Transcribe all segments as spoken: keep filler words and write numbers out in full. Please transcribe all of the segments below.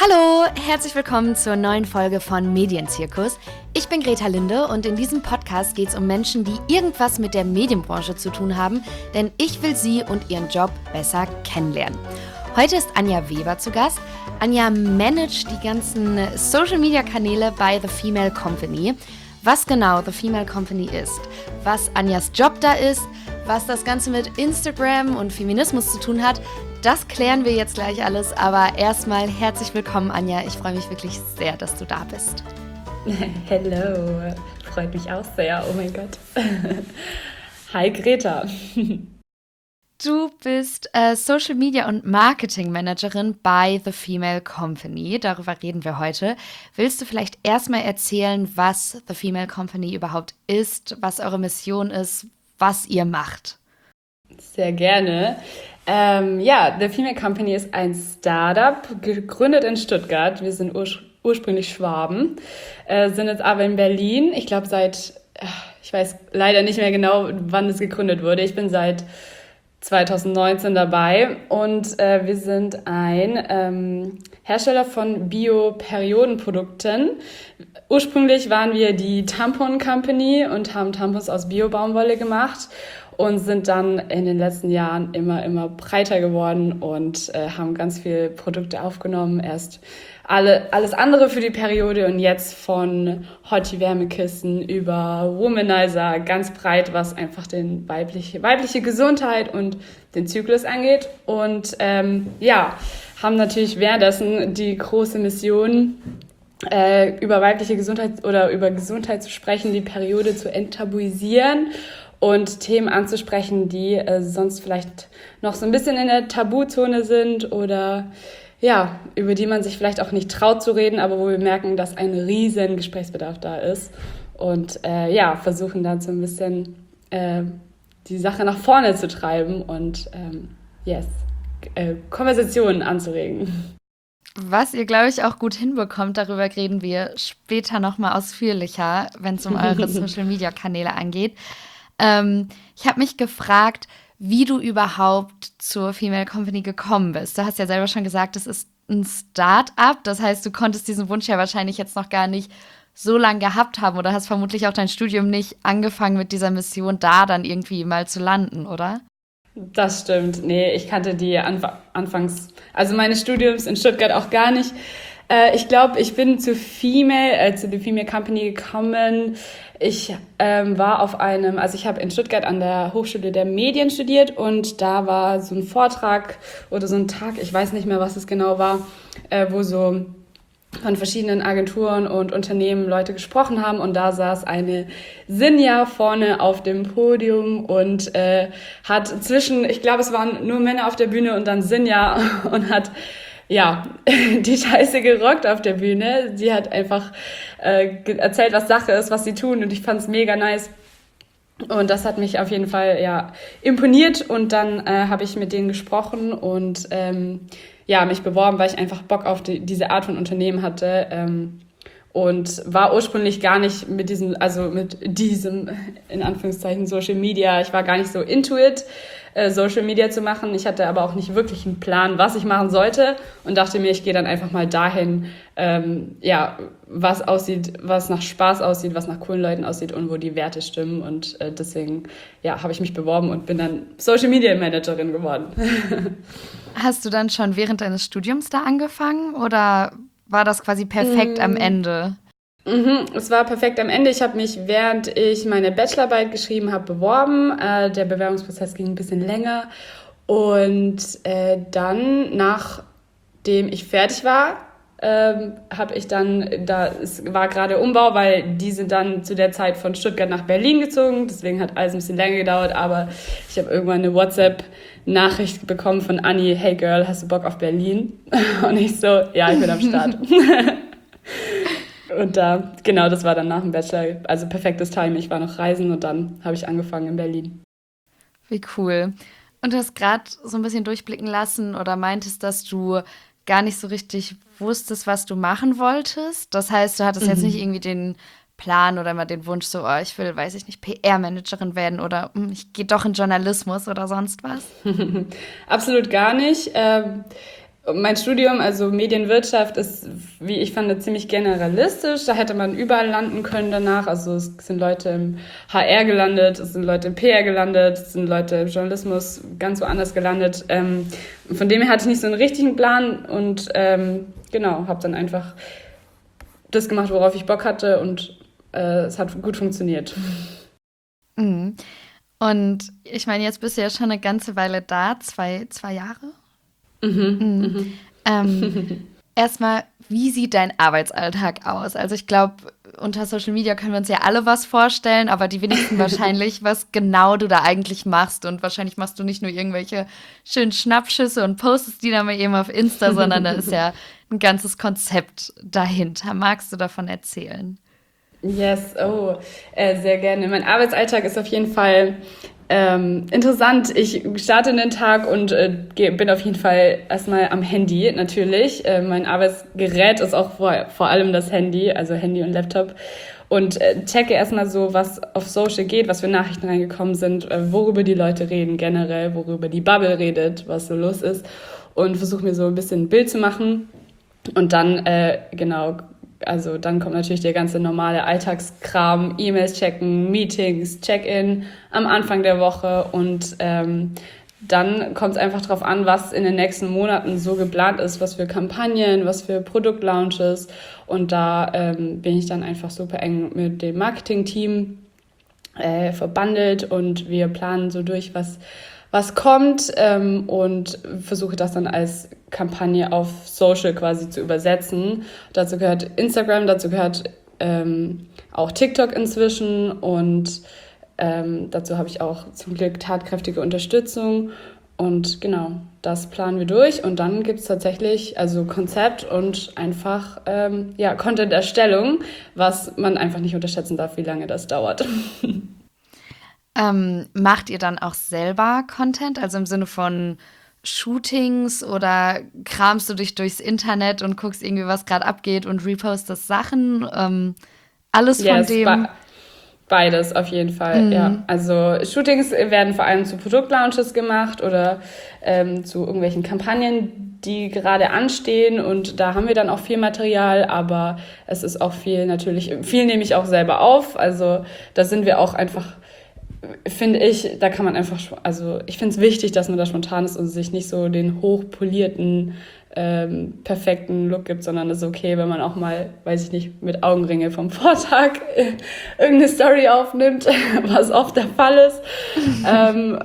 Hallo, herzlich willkommen zur neuen Folge von Medienzirkus. Ich bin Greta Linde und in diesem Podcast geht es um Menschen, die irgendwas mit der Medienbranche zu tun haben, denn ich will sie und ihren Job besser kennenlernen. Heute ist Anja Weber zu Gast. Anja managt die ganzen Social-Media-Kanäle bei The Female Company. Was genau The Female Company ist, was Anjas Job da ist, was das Ganze mit Instagram und Feminismus zu tun hat, das klären wir jetzt gleich alles. Aber erstmal herzlich willkommen, Anja. Ich freue mich wirklich sehr, dass du da bist. Hello, freut mich auch sehr. Oh mein Gott. Hi Greta. Du bist äh, Social Media und Marketing Managerin bei The Female Company. Darüber reden wir heute. Willst du vielleicht erstmal erzählen, was The Female Company überhaupt ist, was eure Mission ist, was ihr macht? Sehr gerne. Ähm, ja, The Female Company ist ein Startup, gegründet in Stuttgart. Wir sind ur- ursprünglich Schwaben, äh, sind jetzt aber in Berlin. Ich glaube seit, ich weiß leider nicht mehr genau, wann es gegründet wurde. Ich bin seit zwanzig neunzehn dabei und äh, wir sind ein ähm, Hersteller von Bio-Periodenprodukten. Ursprünglich waren wir die Tampon Company und haben Tampons aus Bio-Baumwolle gemacht und sind dann in den letzten Jahren immer, immer breiter geworden und äh, haben ganz viele Produkte aufgenommen. Erst alle, alles andere für die Periode und jetzt von Hottie-Wärmekissen über Womanizer, ganz breit, was einfach den weibliche, weibliche Gesundheit und den Zyklus angeht. Und ähm, ja, haben natürlich währenddessen die große Mission, äh, über weibliche Gesundheit oder über Gesundheit zu sprechen, die Periode zu enttabuisieren und Themen anzusprechen, die äh, sonst vielleicht noch so ein bisschen in der Tabuzone sind oder ja, über die man sich vielleicht auch nicht traut zu reden, aber wo wir merken, dass ein riesen Gesprächsbedarf da ist und äh, ja, versuchen dann so ein bisschen äh, die Sache nach vorne zu treiben und ähm, yes, äh, Konversationen anzuregen. Was ihr, glaube ich, auch gut hinbekommt, darüber reden wir später nochmal ausführlicher, wenn es um eure Social-Media-Kanäle angeht. Ähm, ich habe mich gefragt, wie du überhaupt zur Female Company gekommen bist. Du hast ja selber schon gesagt, es ist ein Start-up. Das heißt, du konntest diesen Wunsch ja wahrscheinlich jetzt noch gar nicht so lange gehabt haben oder hast vermutlich auch dein Studium nicht angefangen mit dieser Mission, da dann irgendwie mal zu landen, oder? Das stimmt. Nee, ich kannte die Anf- anfangs, also meines Studiums in Stuttgart auch gar nicht. Äh, ich glaube, ich bin zu Female, äh, zu der Female Company gekommen. Ich ähm, war auf einem, also ich habe in Stuttgart an der Hochschule der Medien studiert und da war so ein Vortrag oder so ein Tag, ich weiß nicht mehr, was es genau war, äh, wo so von verschiedenen Agenturen und Unternehmen Leute gesprochen haben und da saß eine Sinja vorne auf dem Podium und äh, hat zwischen, ich glaube, es waren nur Männer auf der Bühne und dann Sinja und hat ja, die Scheiße gerockt auf der Bühne. Sie hat einfach äh, ge- erzählt, was Sache ist, was sie tun und ich fand's mega nice. Und das hat mich auf jeden Fall ja imponiert und dann äh, habe ich mit denen gesprochen und ähm, ja, mich beworben, weil ich einfach Bock auf die, diese Art von Unternehmen hatte. Ähm, und war ursprünglich gar nicht mit diesem, also mit diesem, in Anführungszeichen, Social Media, ich war gar nicht so into it, äh, Social Media zu machen. Ich hatte aber auch nicht wirklich einen Plan, was ich machen sollte und dachte mir, ich gehe dann einfach mal dahin, ähm, ja, was aussieht, was nach Spaß aussieht, was nach coolen Leuten aussieht und wo die Werte stimmen. Und äh, deswegen, ja, habe ich mich beworben und bin dann Social Media Managerin geworden. Hast du dann schon während deines Studiums da angefangen oder war das quasi perfekt mm. am Ende? Mhm, es war perfekt am Ende. Ich habe mich, während ich meine Bachelorarbeit geschrieben habe, beworben. Äh, der Bewerbungsprozess ging ein bisschen länger. Und äh, dann, nachdem ich fertig war, ähm, habe ich dann, da es war gerade Umbau, weil die sind dann zu der Zeit von Stuttgart nach Berlin gezogen. Deswegen hat alles ein bisschen länger gedauert. Aber ich habe irgendwann eine WhatsApp-Nachricht bekommen von Anni: Hey Girl, hast du Bock auf Berlin? Und ich so, ja, ich bin am Start. Und da, genau, das war dann nach dem Bachelor, also perfektes Timing. Ich war noch reisen und dann habe ich angefangen in Berlin. Wie cool. Und du hast gerade so ein bisschen durchblicken lassen oder meintest, dass du gar nicht so richtig wusstest, was du machen wolltest. Das heißt, du hattest mhm. jetzt nicht irgendwie den Plan oder immer den Wunsch so, oh, ich will, weiß ich nicht, P R-Managerin werden oder hm, ich gehe doch in Journalismus oder sonst was? Absolut gar nicht. Ähm, mein Studium, also Medienwirtschaft, ist, wie ich fand, ziemlich generalistisch. Da hätte man überall landen können danach. Also es sind Leute im H R gelandet, es sind Leute im P R gelandet, es sind Leute im Journalismus ganz woanders gelandet. Ähm, von dem her hatte ich nicht so einen richtigen Plan und ähm, genau, habe dann einfach das gemacht, worauf ich Bock hatte und äh, es hat gut funktioniert. Mhm. Und ich meine, jetzt bist du ja schon eine ganze Weile da, zwei, zwei Jahre? Mhm. Mhm. Mhm. Ähm, erstmal, wie sieht dein Arbeitsalltag aus? Also ich glaube, unter Social Media können wir uns ja alle was vorstellen, aber die wenigsten wahrscheinlich, was genau du da eigentlich machst. Und wahrscheinlich machst du nicht nur irgendwelche schönen Schnappschüsse und postest die dann mal eben auf Insta, sondern da ist ja ein ganzes Konzept dahinter. Magst du davon erzählen? Yes, oh, äh, sehr gerne. Mein Arbeitsalltag ist auf jeden Fall ähm, interessant. Ich starte in den Tag und äh, geh- bin auf jeden Fall erstmal am Handy, natürlich. Äh, mein Arbeitsgerät ist auch vor, vor allem das Handy, also Handy und Laptop. Und äh, checke erstmal so, was auf Social geht, was für Nachrichten reingekommen sind, äh, worüber die Leute reden generell, worüber die Bubble redet, was so los ist. Und versuche mir so ein bisschen ein Bild zu machen. Und dann, äh, genau, also dann kommt natürlich der ganze normale Alltagskram, E-Mails checken, Meetings, Check-in am Anfang der Woche und ähm, dann kommt es einfach drauf an, was in den nächsten Monaten so geplant ist, was für Kampagnen, was für Produktlaunches und da ähm, bin ich dann einfach super eng mit dem Marketing-Team äh, verbandelt und wir planen so durch, was was kommt ähm, und versuche das dann als Kampagne auf Social quasi zu übersetzen. Dazu gehört Instagram, dazu gehört ähm, auch TikTok inzwischen und ähm, dazu habe ich auch zum Glück tatkräftige Unterstützung und genau, das planen wir durch und dann gibt es tatsächlich also Konzept und einfach ähm, ja, Content-Erstellung, was man einfach nicht unterschätzen darf, wie lange das dauert. Ähm, macht ihr dann auch selber Content, also im Sinne von Shootings oder kramst du dich durchs Internet und guckst irgendwie, was gerade abgeht und repostest Sachen? Ähm, alles von Yes, dem? ba- beides auf jeden Fall, ja. Mhm. Also Shootings werden vor allem zu Produktlaunches gemacht oder ähm, zu irgendwelchen Kampagnen, die gerade anstehen und da haben wir dann auch viel Material, aber es ist auch viel natürlich, viel nehme ich auch selber auf, also da sind wir auch einfach finde ich, da kann man einfach, also ich finde es wichtig, dass man da spontan ist und sich nicht so den hochpolierten, ähm, perfekten Look gibt, sondern es ist okay, wenn man auch mal, weiß ich nicht, mit Augenringe vom Vortag äh, irgendeine Story aufnimmt, was oft der Fall ist. ähm,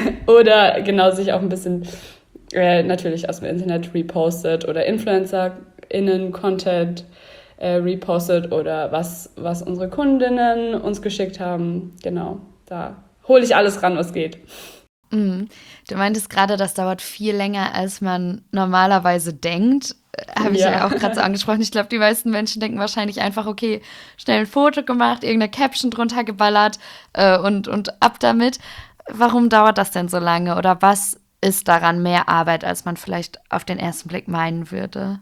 oder genau sich auch ein bisschen äh, natürlich aus dem Internet repostet oder InfluencerInnen Content äh, repostet oder was, was unsere Kundinnen uns geschickt haben. Genau. Da hole ich alles ran, was geht. Mhm. Du meintest gerade, das dauert viel länger, als man normalerweise denkt. Äh, Habe ich ja, ja auch gerade so angesprochen. Ich glaube, die meisten Menschen denken wahrscheinlich einfach, okay, schnell ein Foto gemacht, irgendeine Caption drunter geballert äh, und, und ab damit. Warum dauert das denn so lange? Oder was ist daran mehr Arbeit, als man vielleicht auf den ersten Blick meinen würde?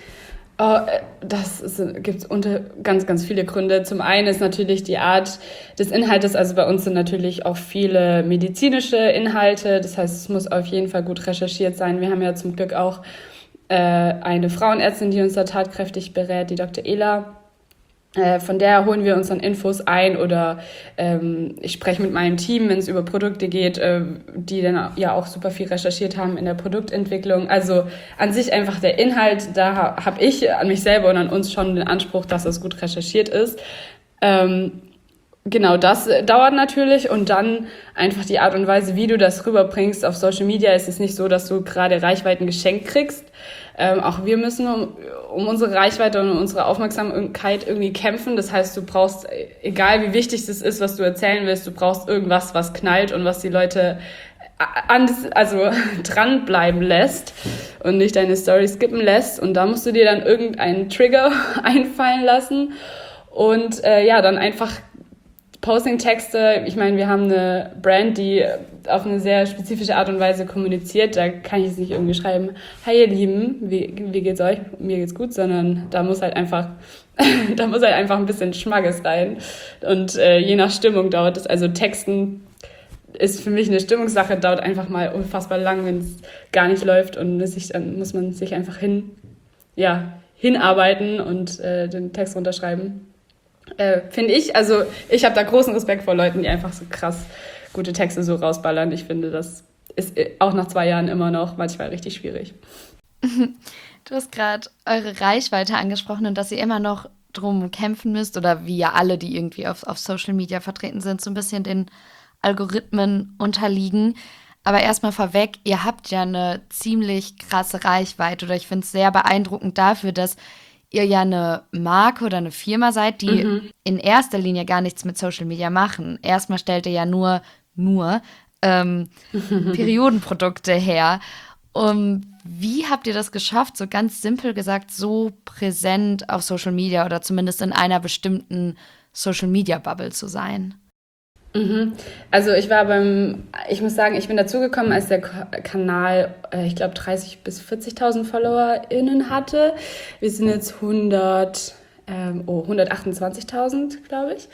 Oh, das gibt es ganz, ganz viele Gründe. Zum einen ist natürlich die Art des Inhaltes, also bei uns sind natürlich auch viele medizinische Inhalte, das heißt, es muss auf jeden Fall gut recherchiert sein. Wir haben ja zum Glück auch äh, eine Frauenärztin, die uns da tatkräftig berät, die Doktor Ela. Äh, von der holen wir uns dann Infos ein oder ähm, ich spreche mit meinem Team, wenn es über Produkte geht, äh, die dann ja auch super viel recherchiert haben in der Produktentwicklung. Also an sich einfach der Inhalt, da ha- habe ich an mich selber und an uns schon den Anspruch, dass es gut recherchiert ist. Ähm, Genau, das äh, dauert natürlich und dann einfach die Art und Weise, wie du das rüberbringst auf Social Media. Ist es nicht so, dass du gerade Reichweiten geschenkt kriegst. Ähm, auch wir müssen um, um unsere Reichweite und um unsere Aufmerksamkeit irgendwie kämpfen. Das heißt, du brauchst, egal wie wichtig es ist, was du erzählen willst, du brauchst irgendwas, was knallt und was die Leute an, also dranbleiben lässt und nicht deine Story skippen lässt. Und da musst du dir dann irgendeinen Trigger einfallen lassen und äh, ja, dann einfach Posting-Texte, ich meine, wir haben eine Brand, die auf eine sehr spezifische Art und Weise kommuniziert. Da kann ich jetzt nicht irgendwie schreiben, hi ihr Lieben, wie, wie geht's euch? Mir geht's gut, sondern da muss halt einfach, da muss halt einfach ein bisschen Schmackes rein. Und äh, je nach Stimmung dauert es, also Texten ist für mich eine Stimmungssache, dauert einfach mal unfassbar lang, wenn es gar nicht läuft und sich, dann muss man sich einfach hin, ja, hinarbeiten und äh, den Text runterschreiben. Äh, finde ich, also ich habe da großen Respekt vor Leuten, die einfach so krass gute Texte so rausballern. Ich finde, das ist auch nach zwei Jahren immer noch manchmal richtig schwierig. Du hast gerade eure Reichweite angesprochen und dass ihr immer noch drum kämpfen müsst oder wie ja alle, die irgendwie auf, auf Social Media vertreten sind, so ein bisschen den Algorithmen unterliegen. Aber erstmal vorweg, ihr habt ja eine ziemlich krasse Reichweite oder ich finde es sehr beeindruckend dafür, dass ihr ja eine Marke oder eine Firma seid, die mhm. in erster Linie gar nichts mit Social Media machen. Erstmal stellt ihr ja nur, nur ähm, Periodenprodukte her. Um, wie habt ihr das geschafft, so ganz simpel gesagt, so präsent auf Social Media oder zumindest in einer bestimmten Social Media Bubble zu sein? Mhm. Also ich war beim, ich muss sagen, ich bin dazugekommen, als der Kanal, äh, ich glaube, dreißigtausend bis vierzigtausend FollowerInnen hatte. Wir sind jetzt hundert, ähm, oh, hundertachtundzwanzigtausend, glaube ich.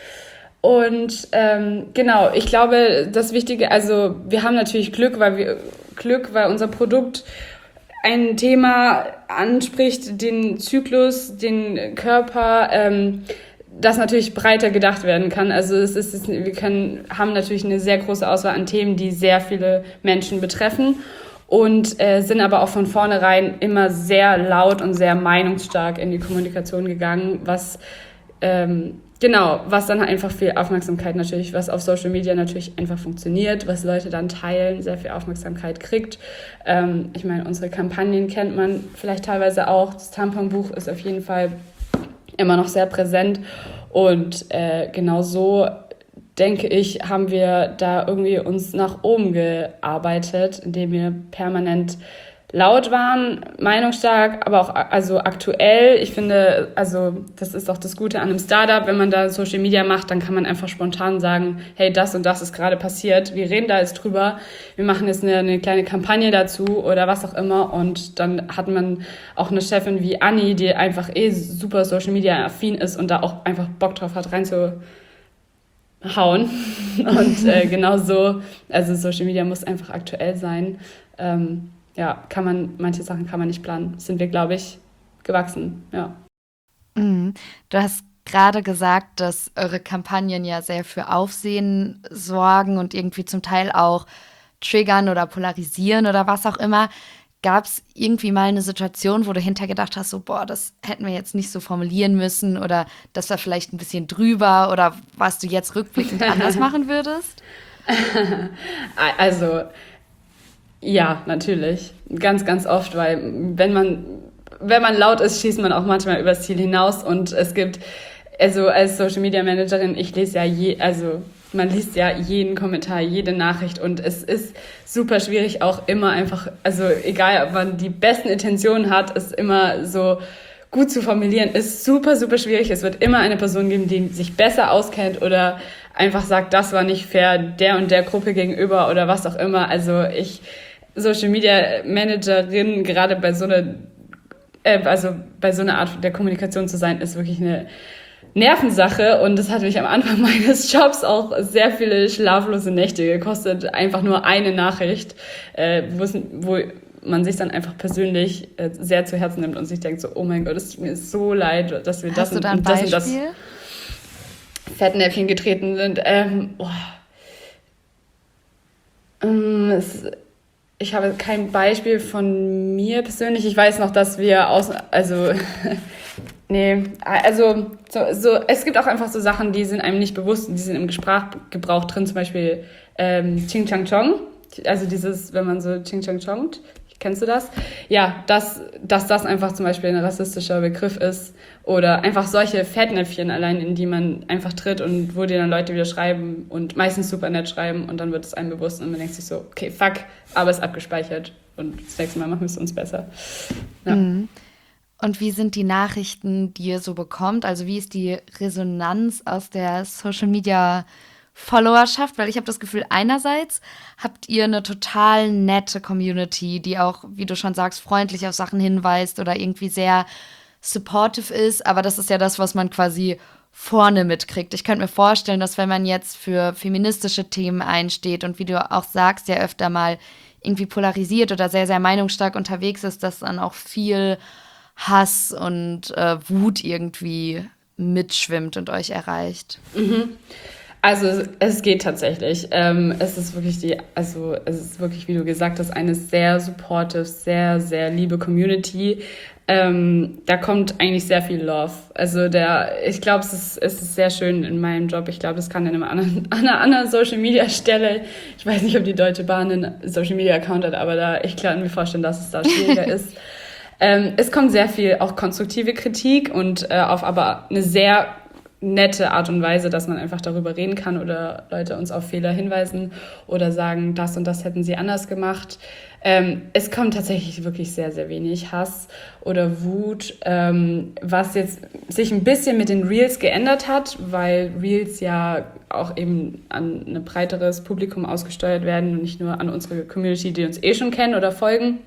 Und ähm, genau, ich glaube, das Wichtige, also wir haben natürlich Glück, weil wir Glück, weil unser Produkt ein Thema anspricht, den Zyklus, den Körper, ähm, das natürlich breiter gedacht werden kann. Also es ist, wir können, haben natürlich eine sehr große Auswahl an Themen, die sehr viele Menschen betreffen und äh, sind aber auch von vornherein immer sehr laut und sehr meinungsstark in die Kommunikation gegangen, was ähm, genau, was dann einfach viel Aufmerksamkeit natürlich, was auf Social Media natürlich einfach funktioniert, was Leute dann teilen, sehr viel Aufmerksamkeit kriegt. Ähm, ich meine, unsere Kampagnen kennt man vielleicht teilweise auch. Das Tamponbuch ist auf jeden Fall immer noch sehr präsent und äh, genau so, denke ich, haben wir da irgendwie uns nach oben gearbeitet, indem wir permanent laut waren, meinungsstark, aber auch also aktuell. Ich finde, also das ist auch das Gute an einem Startup, wenn man da Social Media macht, dann kann man einfach spontan sagen, hey, das und das ist gerade passiert, wir reden da jetzt drüber, wir machen jetzt eine, eine kleine Kampagne dazu oder was auch immer und dann hat man auch eine Chefin wie Anni, die einfach eh super Social Media affin ist und da auch einfach Bock drauf hat, reinzuhauen. Und äh, genau so, also Social Media muss einfach aktuell sein. Ähm, ja, kann man, manche Sachen kann man nicht planen. Sind wir, glaube ich, gewachsen, ja. Mhm. Du hast gerade gesagt, dass eure Kampagnen ja sehr für Aufsehen sorgen und irgendwie zum Teil auch triggern oder polarisieren oder was auch immer. Gab es irgendwie mal eine Situation, wo du hinterher gedacht hast, so, boah, das hätten wir jetzt nicht so formulieren müssen oder das war vielleicht ein bisschen drüber oder was du jetzt rückblickend anders machen würdest? Also, ja, natürlich. Ganz, ganz oft, weil wenn man, wenn man laut ist, schießt man auch manchmal übers Ziel hinaus und es gibt, also als Social Media Managerin, ich lese ja je, also man liest ja jeden Kommentar, jede Nachricht und es ist super schwierig auch immer einfach, also egal, ob man die besten Intentionen hat, es immer so gut zu formulieren, ist super, super schwierig. Es wird immer eine Person geben, die sich besser auskennt oder einfach sagt, das war nicht fair der und der Gruppe gegenüber oder was auch immer. Also ich, Social Media Managerin, gerade bei so einer, äh, also bei so einer Art der Kommunikation zu sein, ist wirklich eine Nervensache und das hat mich am Anfang meines Jobs auch sehr viele schlaflose Nächte gekostet. Einfach nur eine Nachricht, äh, wo man sich dann einfach persönlich äh, sehr zu Herzen nimmt und sich denkt so, oh mein Gott, es tut mir so leid, dass wir Hast das du und, da ein und das Beispiel? und das Fettnäpfchen getreten sind. Ähm, oh. ähm, es, ich habe kein Beispiel von mir persönlich. Ich weiß noch, dass wir aus, also nee, also so, so, es gibt auch einfach so Sachen, die sind einem nicht bewusst, die sind im Sprachgebrauch drin, zum Beispiel ähm, Ching Chang Chong, also dieses, wenn man so Ching Chang Chongt, kennst du das? Ja, dass, dass das einfach zum Beispiel ein rassistischer Begriff ist oder einfach solche Fettnäpfchen allein, in die man einfach tritt und wo dir dann Leute wieder schreiben und meistens super nett schreiben und dann wird es einem bewusst und man denkt sich so, okay, fuck, aber es ist abgespeichert und das nächste Mal machen wir es uns besser. Ja. Mhm. Und wie sind die Nachrichten, die ihr so bekommt? Also wie ist die Resonanz aus der Social Media Followerschaft? Weil ich habe das Gefühl, einerseits habt ihr eine total nette Community, die auch, wie du schon sagst, freundlich auf Sachen hinweist oder irgendwie sehr supportive ist. Aber das ist ja das, was man quasi vorne mitkriegt. Ich könnte mir vorstellen, dass wenn man jetzt für feministische Themen einsteht und wie du auch sagst, ja öfter mal irgendwie polarisiert oder sehr, sehr meinungsstark unterwegs ist, dass dann auch viel Hass und äh, Wut irgendwie mitschwimmt und euch erreicht. Mhm. Also es geht tatsächlich. Ähm, es ist wirklich die, also es ist wirklich, wie du gesagt hast, eine sehr supportive, sehr, sehr liebe Community. Ähm, da kommt eigentlich sehr viel Love. Also der, ich glaube, es ist, es ist sehr schön in meinem Job. Ich glaube, es kann in einem anderen, an einer anderen Social Media Stelle, ich weiß nicht, ob die Deutsche Bahn einen Social Media Account hat, aber da, ich kann mir vorstellen, dass es da schwieriger ist. Ähm, es kommt sehr viel auch konstruktive Kritik und äh, auf aber eine sehr nette Art und Weise, dass man einfach darüber reden kann oder Leute uns auf Fehler hinweisen oder sagen, das und das hätten sie anders gemacht. Ähm, es kommt tatsächlich wirklich sehr, sehr wenig Hass oder Wut, ähm, was jetzt sich ein bisschen mit den Reels geändert hat, weil Reels ja auch eben an ein breiteres Publikum ausgesteuert werden und nicht nur an unsere Community, die uns eh schon kennen oder folgen.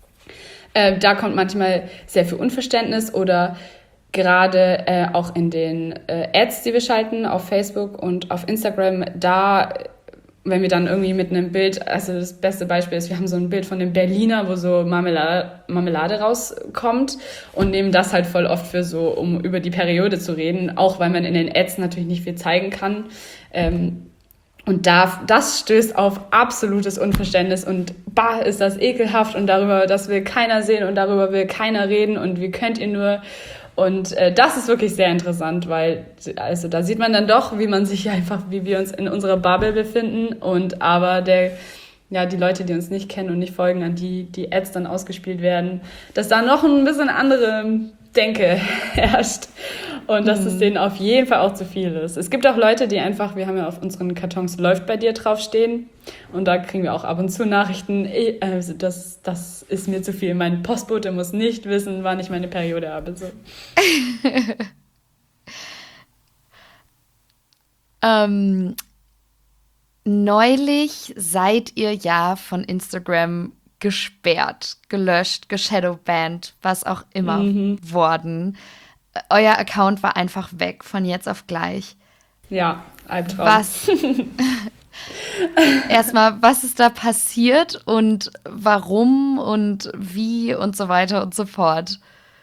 Äh, da kommt manchmal sehr viel Unverständnis oder gerade äh, auch in den äh, Ads, die wir schalten auf Facebook und auf Instagram, da, wenn wir dann irgendwie mit einem Bild, also das beste Beispiel ist, wir haben so ein Bild von dem Berliner, wo so Marmelade, Marmelade rauskommt und nehmen das halt voll oft für so, um über die Periode zu reden, auch weil man in den Ads natürlich nicht viel zeigen kann. Ähm, Und da, das stößt auf absolutes Unverständnis und bah, ist das ekelhaft und darüber, das will keiner sehen und darüber will keiner reden und wie könnt ihr nur. Und äh, das ist wirklich sehr interessant, weil also da sieht man dann doch, wie man sich einfach, wie wir uns in unserer Bubble befinden und aber der, ja, die Leute, die uns nicht kennen und nicht folgen, an die die Ads dann ausgespielt werden, dass da noch ein bisschen andere Denke herrscht und dass mhm. es denen auf jeden Fall auch zu viel ist. Es gibt auch Leute, die einfach, wir haben ja auf unseren Kartons läuft bei dir draufstehen und da kriegen wir auch ab und zu Nachrichten, also das, das ist mir zu viel, mein Postbote muss nicht wissen, wann ich meine Periode habe. So. ähm, neulich seid ihr ja von Instagram gesperrt, gelöscht, geshadowbanned, was auch immer mhm. worden. Euer Account war einfach weg, von jetzt auf gleich. Ja, Albtraum. Was? Erstmal, was ist da passiert und warum und wie und so weiter und so fort?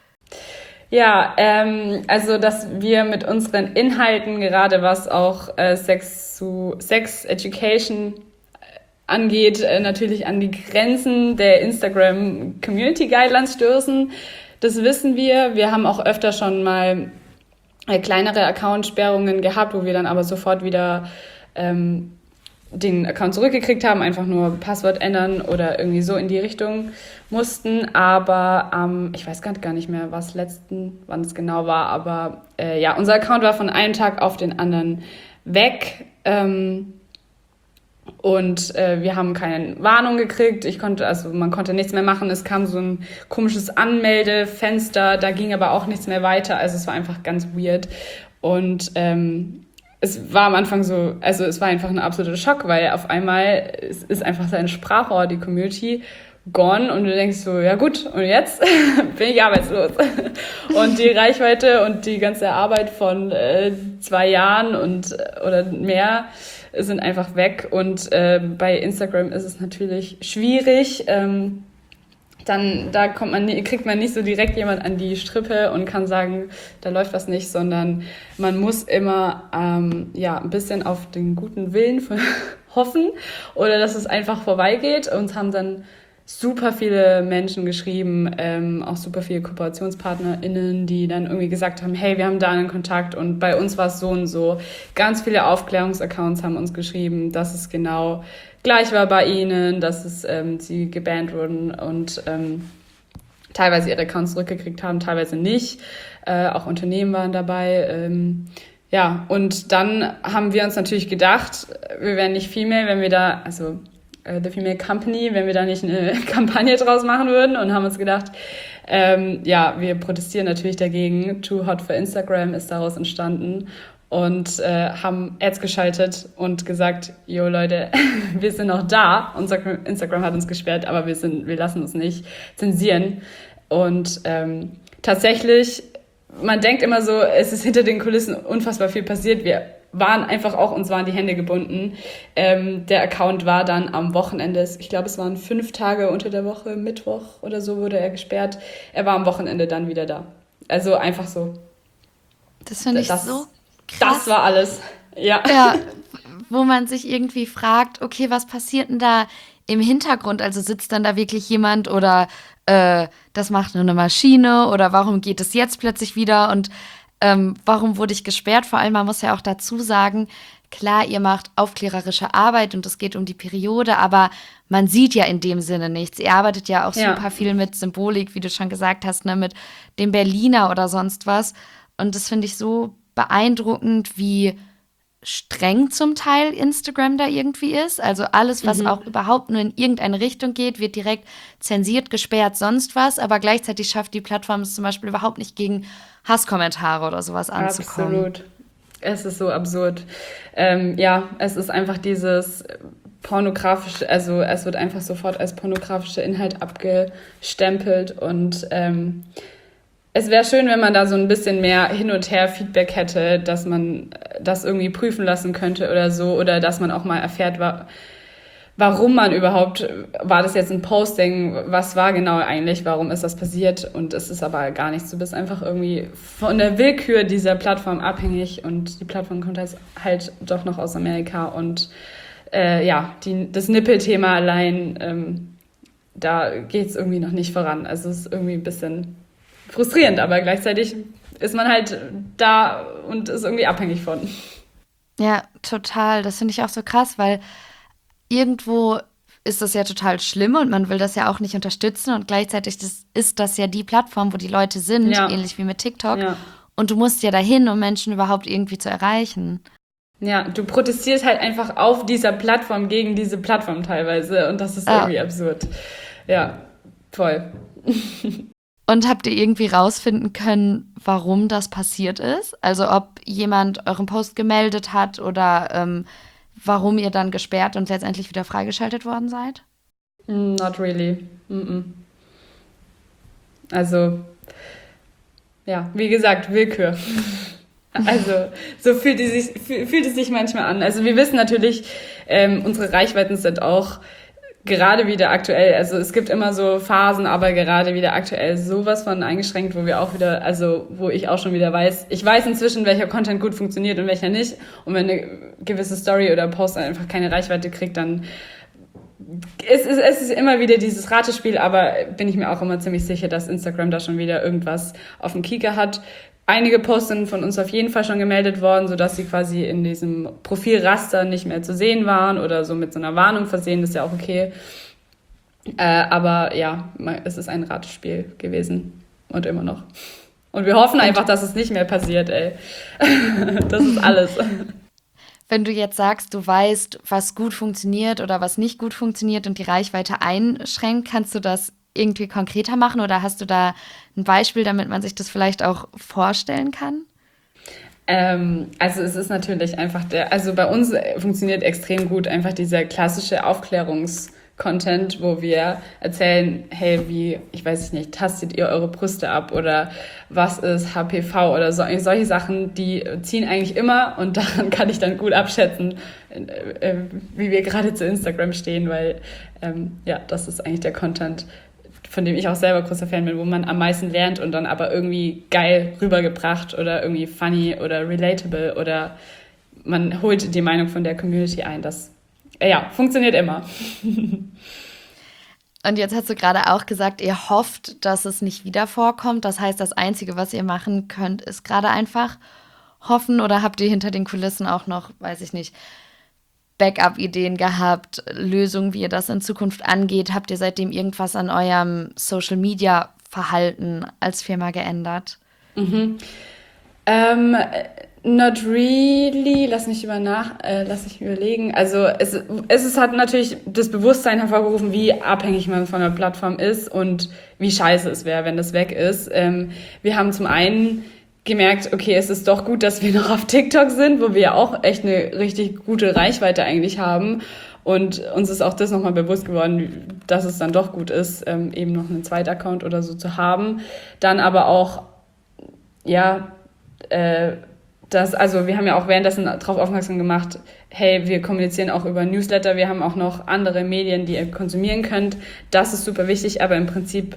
Ja, ähm, also dass wir mit unseren Inhalten, gerade was auch äh, Sex zu Sex Education angeht, äh, natürlich an die Grenzen der Instagram Community Guidelines stoßen. Das wissen wir. Wir haben auch öfter schon mal äh, kleinere Account-Sperrungen gehabt, wo wir dann aber sofort wieder ähm, den Account zurückgekriegt haben, einfach nur Passwort ändern oder irgendwie so in die Richtung mussten. Aber ähm, ich weiß gar nicht mehr, was letzten, wann es genau war, aber äh, ja, unser Account war von einem Tag auf den anderen weg. Ähm, Und äh, wir haben keine Warnung gekriegt. Ich konnte, also man konnte nichts mehr machen. Es kam so ein komisches Anmeldefenster, da ging aber auch nichts mehr weiter. Also es war einfach ganz weird. Und ähm, es war am Anfang so, also es war einfach ein absoluter Schock, weil auf einmal es ist einfach seine Sprachrohr, die Community, gone und du denkst so, ja gut, und jetzt bin ich arbeitslos. Und die Reichweite und die ganze Arbeit von äh, zwei Jahren und oder mehr sind einfach weg. Und äh, bei Instagram ist es natürlich schwierig. Ähm, dann da kommt man, kriegt man nicht so direkt jemand an die Strippe und kann sagen, da läuft was nicht, sondern man muss immer ähm, ja ein bisschen auf den guten Willen hoffen oder dass es einfach vorbeigeht. Uns haben dann super viele Menschen geschrieben, ähm, auch super viele KooperationspartnerInnen, die dann irgendwie gesagt haben, hey, wir haben da einen Kontakt und bei uns war es so und so. Ganz viele Aufklärungsaccounts haben uns geschrieben, dass es genau gleich war bei ihnen, dass es ähm, sie gebannt wurden und ähm, teilweise ihre Accounts zurückgekriegt haben, teilweise nicht. Äh, auch Unternehmen waren dabei. Ähm, ja, und dann haben wir uns natürlich gedacht, wir wären nicht Female, wenn wir da, also The Female Company, wenn wir da nicht eine Kampagne draus machen würden und haben uns gedacht, ähm, ja, wir protestieren natürlich dagegen. Too Hot for Instagram ist daraus entstanden und äh, haben Ads geschaltet und gesagt, yo Leute, wir sind noch da. Unser Instagram hat uns gesperrt, aber wir sind, wir lassen uns nicht zensieren. Und ähm, tatsächlich man denkt immer so, es ist hinter den Kulissen unfassbar viel passiert. Wir waren einfach auch, uns waren die Hände gebunden. Ähm, der Account war dann am Wochenende, ich glaube, es waren fünf Tage unter der Woche, Mittwoch oder so wurde er gesperrt. Er war am Wochenende dann wieder da. Also einfach so. Das finde ich das, so krass. Das war alles. Ja. Ja, wo man sich irgendwie fragt, okay, was passiert denn da im Hintergrund? Also sitzt dann da wirklich jemand oder äh, das macht nur eine Maschine oder warum geht es jetzt plötzlich wieder und ähm, warum wurde ich gesperrt? Vor allem, man muss ja auch dazu sagen, klar, ihr macht aufklärerische Arbeit und es geht um die Periode, aber man sieht ja in dem Sinne nichts. Ihr arbeitet ja auch Ja. super viel mit Symbolik, wie du schon gesagt hast, ne, mit dem Berliner oder sonst was. Und das finde ich so beeindruckend, wie streng zum Teil Instagram da irgendwie ist. Also alles, was auch überhaupt nur in irgendeine Richtung geht, wird direkt zensiert, gesperrt, sonst was. Aber gleichzeitig schafft die Plattform es zum Beispiel überhaupt nicht, gegen Hasskommentare oder sowas anzukommen. Absolut. Es ist so absurd. Ähm, ja, es ist einfach dieses pornografische, also es wird einfach sofort als pornografischer Inhalt abgestempelt und ähm, es wäre schön, wenn man da so ein bisschen mehr Hin- und Her-Feedback hätte, dass man das irgendwie prüfen lassen könnte oder so, oder dass man auch mal erfährt, wa- warum man überhaupt, war das jetzt ein Posting, was war genau eigentlich, warum ist das passiert, und es ist aber gar nichts, du bist einfach irgendwie von der Willkür dieser Plattform abhängig und die Plattform kommt halt, halt doch noch aus Amerika und äh, ja, die, das Nippelthema allein, ähm, da geht es irgendwie noch nicht voran, also es ist irgendwie ein bisschen frustrierend, aber gleichzeitig ist man halt da und ist irgendwie abhängig von. Ja, total. Das finde ich auch so krass, weil irgendwo ist das ja total schlimm und man will das ja auch nicht unterstützen und gleichzeitig das, ist das ja die Plattform, wo die Leute sind, Ja. ähnlich wie mit TikTok. Ja. Und du musst ja dahin, um Menschen überhaupt irgendwie zu erreichen. Ja, du protestierst halt einfach auf dieser Plattform gegen diese Plattform teilweise und das ist Ja. irgendwie absurd. Ja, voll. Und habt ihr irgendwie rausfinden können, warum das passiert ist? Also ob jemand euren Post gemeldet hat oder ähm, warum ihr dann gesperrt und letztendlich wieder freigeschaltet worden seid? Not really. Mm-mm. Also, ja, wie gesagt, Willkür. Also, so fühlt es sich, fühlt es sich manchmal an. Also, wir wissen natürlich, ähm, unsere Reichweiten sind auch gerade wieder aktuell, also es gibt immer so Phasen, aber gerade wieder aktuell sowas von eingeschränkt, wo wir auch wieder, also wo ich auch schon wieder weiß, ich weiß inzwischen, welcher Content gut funktioniert und welcher nicht. Und wenn eine gewisse Story oder Post einfach keine Reichweite kriegt, dann es ist, es ist immer wieder dieses Ratespiel, aber bin ich mir auch immer ziemlich sicher, dass Instagram da schon wieder irgendwas auf dem Kieker hat. Einige Posts sind von uns auf jeden Fall schon gemeldet worden, sodass sie quasi in diesem Profilraster nicht mehr zu sehen waren oder so mit so einer Warnung versehen, das ist ja auch okay. Äh, aber ja, es ist ein Ratespiel gewesen und immer noch. Und wir hoffen einfach, dass es nicht mehr passiert, ey. Das ist alles. Wenn du jetzt sagst, du weißt, was gut funktioniert oder was nicht gut funktioniert und die Reichweite einschränkt, kannst du das irgendwie konkreter machen oder hast du da ein Beispiel, damit man sich das vielleicht auch vorstellen kann? Ähm, also es ist natürlich einfach der, also bei uns funktioniert extrem gut einfach dieser klassische Aufklärungs-Content, wo wir erzählen, hey, wie, ich weiß nicht, tastet ihr eure Brüste ab oder was ist H P V oder so, solche Sachen, die ziehen eigentlich immer und daran kann ich dann gut abschätzen, äh, wie wir gerade zu Instagram stehen, weil ähm, ja, das ist eigentlich der Content, von dem ich auch selber großer Fan bin, wo man am meisten lernt und dann aber irgendwie geil rübergebracht oder irgendwie funny oder relatable oder man holt die Meinung von der Community ein. Das, ja, funktioniert immer. Und jetzt hast du gerade auch gesagt, ihr hofft, dass es nicht wieder vorkommt. Das heißt, das Einzige, was ihr machen könnt, ist gerade einfach hoffen, oder habt ihr hinter den Kulissen auch noch, weiß ich nicht, Backup-Ideen gehabt, Lösungen, wie ihr das in Zukunft angeht? Habt ihr seitdem irgendwas an eurem Social-Media-Verhalten als Firma geändert? Mhm. Ähm, not really. Lass mich über nach, äh, lass mich überlegen. Also es, es, es hat natürlich das Bewusstsein hervorgerufen, wie abhängig man von der Plattform ist und wie scheiße es wäre, wenn das weg ist. Ähm, wir haben zum einen gemerkt, okay, es ist doch gut, dass wir noch auf TikTok sind, wo wir ja auch echt eine richtig gute Reichweite eigentlich haben. Und uns ist auch das nochmal bewusst geworden, dass es dann doch gut ist, ähm, eben noch einen zweiten Account oder so zu haben. Dann aber auch, ja, äh, das, also wir haben ja auch währenddessen darauf aufmerksam gemacht, hey, wir kommunizieren auch über Newsletter, wir haben auch noch andere Medien, die ihr konsumieren könnt. Das ist super wichtig, aber im Prinzip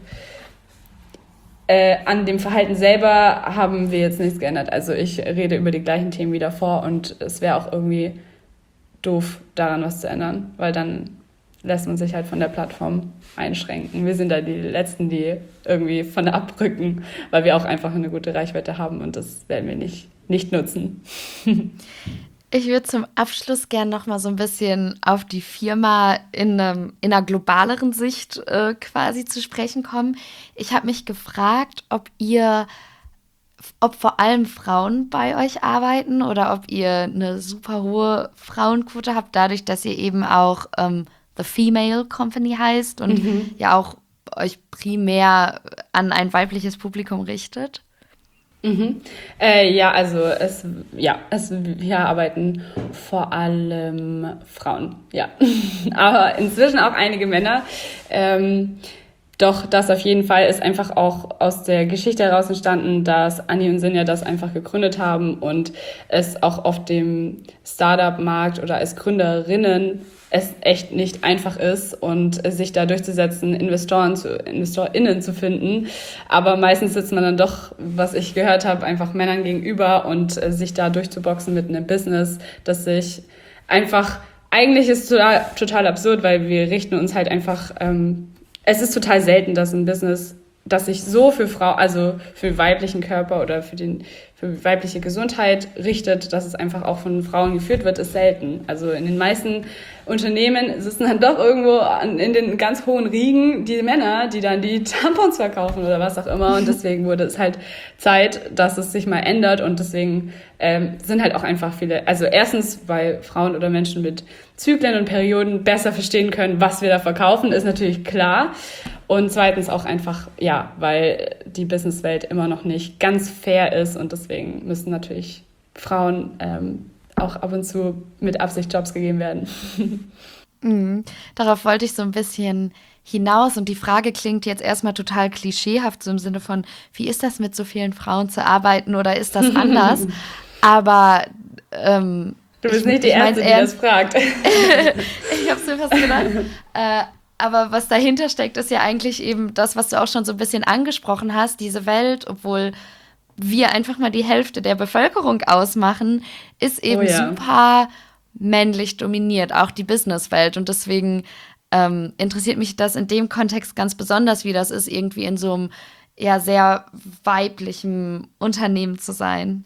äh, an dem Verhalten selber haben wir jetzt nichts geändert. Also ich rede über die gleichen Themen wie davor und es wäre auch irgendwie doof, daran was zu ändern, weil dann lässt man sich halt von der Plattform einschränken. Wir sind da die Letzten, die irgendwie von der abrücken, weil wir auch einfach eine gute Reichweite haben und das werden wir nicht, nicht nutzen. Ich würde zum Abschluss gerne noch mal so ein bisschen auf die Firma in, einem, in einer globaleren Sicht äh, quasi zu sprechen kommen. Ich habe mich gefragt, ob ihr, ob vor allem Frauen bei euch arbeiten oder ob ihr eine super hohe Frauenquote habt, dadurch, dass ihr eben auch ähm, The Female Company heißt und mhm. ja auch euch primär an ein weibliches Publikum richtet. Mhm. Äh, ja, also es, ja, es, wir arbeiten vor allem Frauen, ja, aber inzwischen auch einige Männer. Ähm, doch das auf jeden Fall ist einfach auch aus der Geschichte heraus entstanden, dass Anni und Sinja das einfach gegründet haben und es auch auf dem Startup-Markt oder als Gründerinnen es echt nicht einfach ist und sich da durchzusetzen, Investoren zu, InvestorInnen zu finden. Aber meistens sitzt man dann doch, was ich gehört habe, einfach Männern gegenüber und sich da durchzuboxen mit einem Business, das sich einfach, eigentlich ist es total, total absurd, weil wir richten uns halt einfach, ähm, es ist total selten, dass ein Business, das sich so für Frau, also für weiblichen Körper oder für den für weibliche Gesundheit richtet, dass es einfach auch von Frauen geführt wird, ist selten. Also in den meisten Unternehmen sitzen dann doch irgendwo an, in den ganz hohen Riegen die Männer, die dann die Tampons verkaufen oder was auch immer. Und deswegen wurde es halt Zeit, dass es sich mal ändert. Und deswegen ähm, sind halt auch einfach viele, also erstens, weil Frauen oder Menschen mit Zyklen und Perioden besser verstehen können, was wir da verkaufen, ist natürlich klar. Und zweitens auch einfach, ja, weil die Businesswelt immer noch nicht ganz fair ist und deswegen müssen natürlich Frauen ähm, auch ab und zu mit Absicht Jobs gegeben werden. Mhm. Darauf wollte ich so ein bisschen hinaus und die Frage klingt jetzt erstmal total klischeehaft, so im Sinne von, wie ist das mit so vielen Frauen zu arbeiten oder ist das anders? Aber ähm, du bist ich, nicht die ich Erste, die das fragt. Ich habe es mir fast gedacht. Äh, aber was dahinter steckt, ist ja eigentlich eben das, was du auch schon so ein bisschen angesprochen hast, diese Welt, obwohl wir einfach mal die Hälfte der Bevölkerung ausmachen, ist eben oh ja. super männlich dominiert, auch die Businesswelt. Und deswegen ähm, interessiert mich das in dem Kontext ganz besonders, wie das ist, irgendwie in so einem ja, sehr weiblichen Unternehmen zu sein.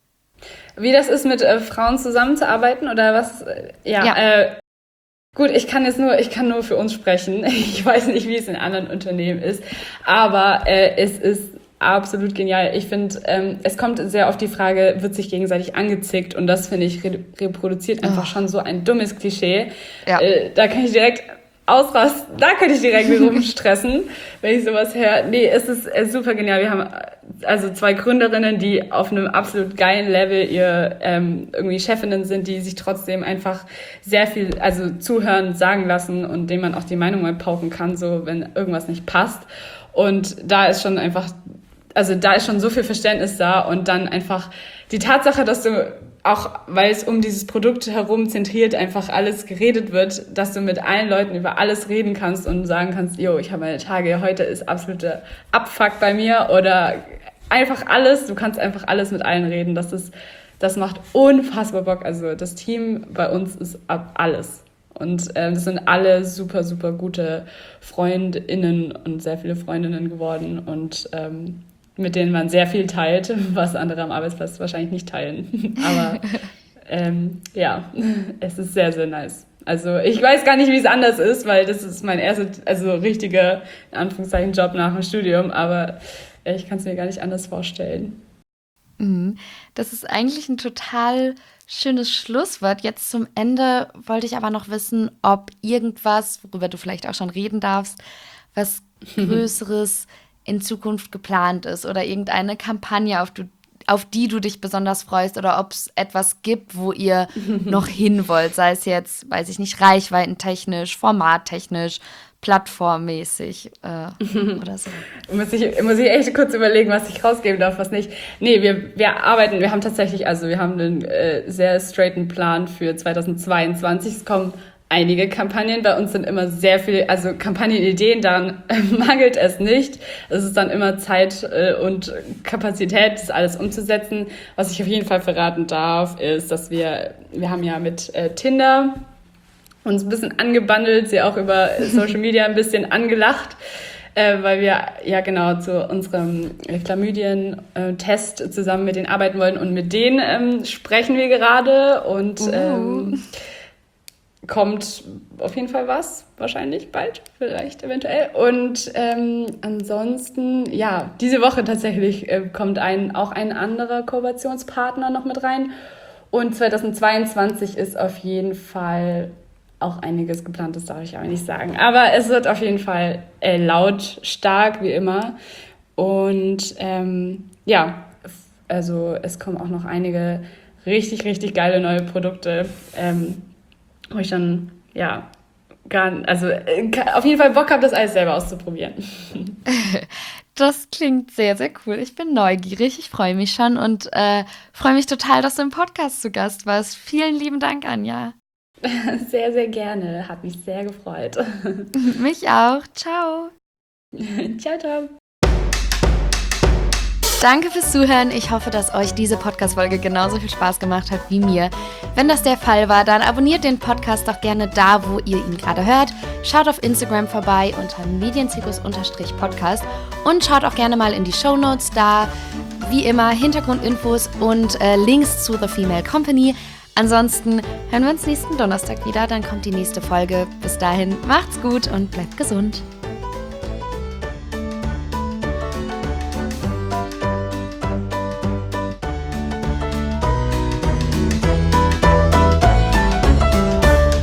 Wie das ist, mit äh, Frauen zusammenzuarbeiten oder was? Ja, ja. Äh, gut, ich kann jetzt nur, ich kann nur für uns sprechen. Ich weiß nicht, wie es in anderen Unternehmen ist, aber äh, es ist absolut genial. Ich finde, ähm, es kommt sehr auf die Frage, wird sich gegenseitig angezickt und das, finde ich, re- reproduziert einfach oh. schon so ein dummes Klischee. Ja. Äh, da kann ich direkt ausrasten, da könnte ich direkt rumstressen, wenn ich sowas höre. Nee, es ist, es ist super genial. Wir haben also zwei Gründerinnen, die auf einem absolut geilen Level ihr ähm, irgendwie Chefinnen sind, die sich trotzdem einfach sehr viel, also zuhören, sagen lassen und denen man auch die Meinung mal pauken kann, so wenn irgendwas nicht passt. Und da ist schon einfach Also da ist schon so viel Verständnis da und dann einfach die Tatsache, dass du auch, weil es um dieses Produkt herum zentriert einfach alles geredet wird, dass du mit allen Leuten über alles reden kannst und sagen kannst, yo, ich habe meine Tage, heute ist absolute Abfuck bei mir oder einfach alles, du kannst einfach alles mit allen reden, das ist, das macht unfassbar Bock. Also das Team bei uns ist ab alles. Und äh, das sind alle super, super gute FreundInnen und sehr viele Freundinnen geworden und ähm, mit denen man sehr viel teilt, was andere am Arbeitsplatz wahrscheinlich nicht teilen. Aber ähm, ja, es ist sehr, sehr nice. Also ich weiß gar nicht, wie es anders ist, weil das ist mein erster, also richtiger, in Anführungszeichen, Job nach dem Studium, aber ich kann es mir gar nicht anders vorstellen. Das ist eigentlich ein total schönes Schlusswort. Jetzt zum Ende wollte ich aber noch wissen, ob irgendwas, worüber du vielleicht auch schon reden darfst, was Größeres in Zukunft geplant ist oder irgendeine Kampagne, auf, du, auf die du dich besonders freust oder ob es etwas gibt, wo ihr noch hin wollt, sei es jetzt, weiß ich nicht, reichweitentechnisch, formattechnisch, plattformmäßig äh, oder so. muss, ich, muss ich echt kurz überlegen, was ich rausgeben darf, was nicht. Nee, wir, wir arbeiten, wir haben tatsächlich, also wir haben einen äh, sehr straighten Plan für zweitausendzweiundzwanzig. Es kommen einige Kampagnen. Bei uns sind immer sehr viel, also Kampagnenideen, daran äh, mangelt es nicht. Es ist dann immer Zeit äh, und Kapazität, das alles umzusetzen. Was ich auf jeden Fall verraten darf, ist, dass wir, wir haben ja mit äh, Tinder uns ein bisschen angebandelt, sie auch über Social Media ein bisschen angelacht, äh, weil wir ja genau zu unserem Chlamydien-Test zusammen mit denen arbeiten wollen und mit denen ähm, sprechen wir gerade und uh. ähm, kommt auf jeden Fall was, wahrscheinlich bald, vielleicht eventuell. Und ähm, ansonsten, ja, diese Woche tatsächlich äh, kommt ein, auch ein anderer Kooperationspartner noch mit rein und zweitausendzweiundzwanzig ist auf jeden Fall auch einiges geplant, das darf ich aber nicht sagen. Aber es wird auf jeden Fall äh, laut, stark, wie immer. Und ähm, ja, also es kommen auch noch einige richtig, richtig geile neue Produkte, ähm, wo ich dann, ja, gar, also äh, auf jeden Fall Bock habe, das alles selber auszuprobieren. Das klingt sehr, sehr cool. Ich bin neugierig, ich freue mich schon und äh, freue mich total, dass du im Podcast zu Gast warst. Vielen lieben Dank, Anja. Sehr, sehr gerne. Hat mich sehr gefreut. Mich auch. Ciao. Ciao, ciao. Danke fürs Zuhören. Ich hoffe, dass euch diese Podcast-Folge genauso viel Spaß gemacht hat wie mir. Wenn das der Fall war, dann abonniert den Podcast doch gerne da, wo ihr ihn gerade hört. Schaut auf Instagram vorbei unter medienzirkus-podcast und schaut auch gerne mal in die Shownotes da. Wie immer Hintergrundinfos und äh, Links zu The Female Company. Ansonsten hören wir uns nächsten Donnerstag wieder, dann kommt die nächste Folge. Bis dahin, macht's gut und bleibt gesund.